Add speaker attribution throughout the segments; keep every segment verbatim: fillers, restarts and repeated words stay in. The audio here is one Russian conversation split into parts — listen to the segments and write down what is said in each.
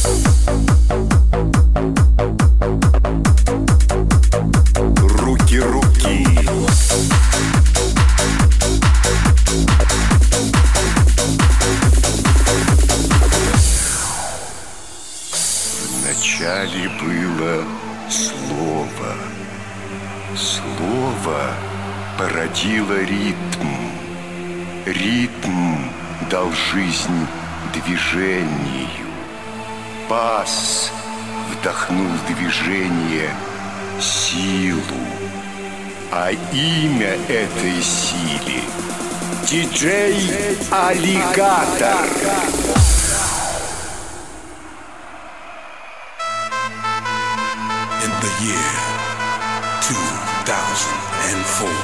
Speaker 1: Руки, руки. Вначале было слово. Слово породило ритм. Ритм дал жизнь движению. Бас вдохнул в движение силу. А имя этой силе — диджей Аллигатор.
Speaker 2: In the year two thousand four,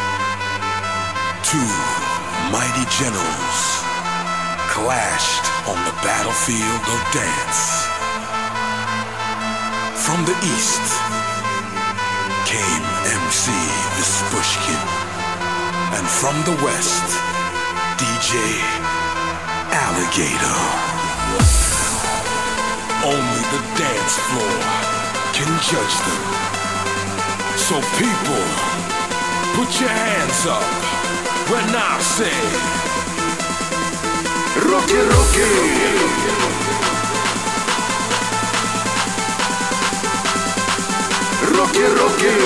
Speaker 2: two mighty generals clashed on the battlefield of dance. From the east came M C Vispushkin, and from the west, D J Alligator. Only the dance floor can judge them. So people, put your hands up when I say
Speaker 1: Руки, руки. Руки, руки.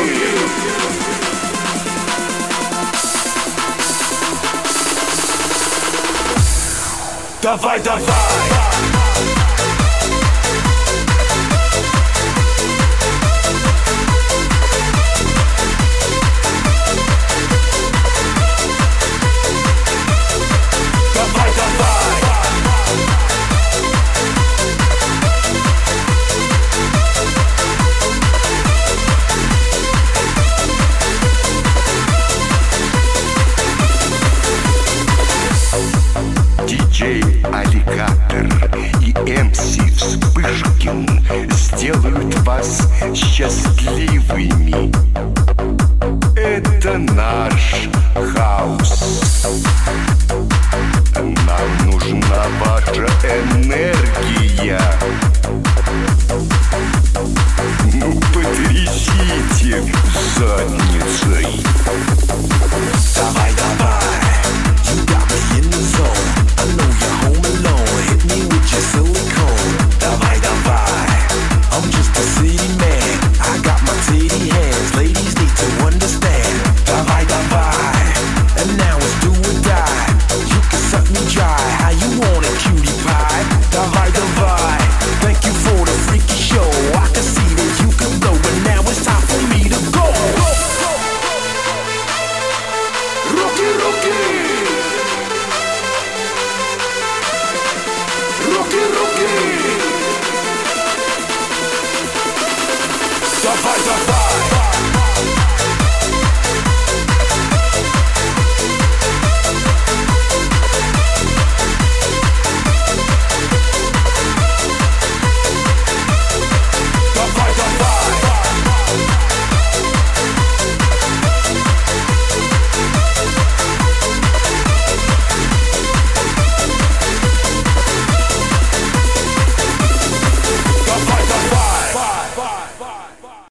Speaker 1: Давай, давай. Диджей Аллигатор и эм си Вспышкин сделают вас счастливыми. Это наш хаос. Нам нужна ваша энергия.